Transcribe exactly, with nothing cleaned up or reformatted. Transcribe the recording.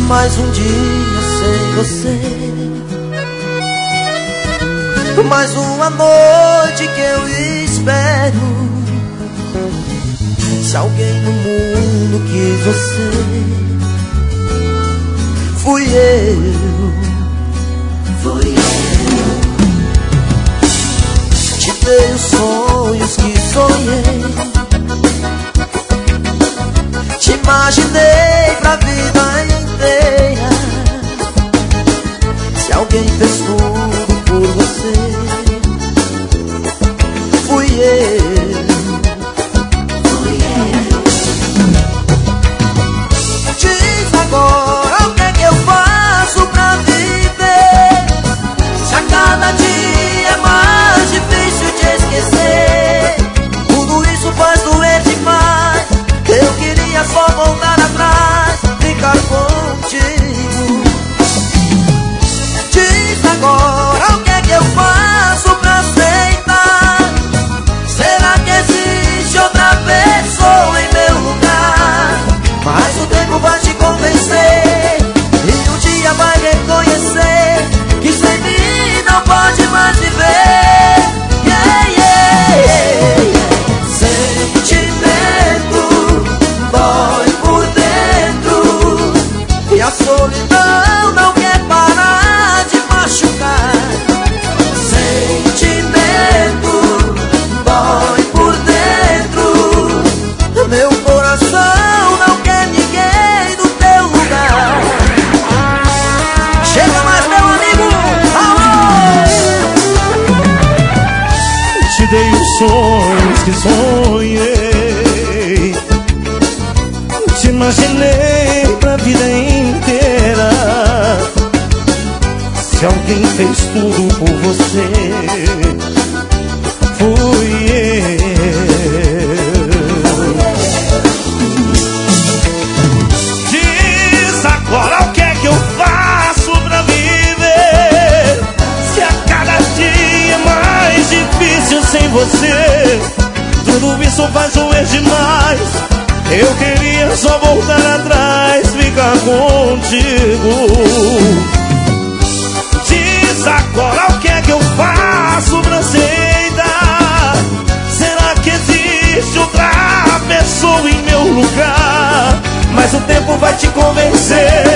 Mais um dia sem você, mais uma noite que eu espero. Se alguém no mundo quis você, fui eu, fui eu. Te dei os sonhos que sonhei, te imaginei pra vida inteira. Se alguém fez tudo por você, fui eu, fui eu. Diz agora o que é que eu faço pra viver, se a cada dia é mais difícil te esquecer. Tudo isso faz doer demais, eu queria só voltar atrás, ficar contigo. Diz agora o que é que eu faço pra aceitar. Será que existe outra pessoa em meu lugar? Mas o tempo vai te convencer, e um dia vai reconhecer que sem mim não pode mais viver. Yeah, yeah, yeah. Sentimento dói por dentro, e a solidão não quer parar de machucar. Sentimento dói por dentro, meu coração não quer ninguém no teu lugar. Chega mais, meu amigo, alô! Te dei os sonhos que sonhei, te imaginei pra vida inteira. Se alguém fez tudo por você, fui eu. Diz agora o que é que eu faço pra viver, se a cada dia é mais difícil sem você. Tudo isso faz doer demais, eu queria só voltar atrás, ficar contigo. Diz agora o que é que eu faço pra aceitar. Será que existe outra pessoa em meu lugar? Mas o tempo vai te convencer,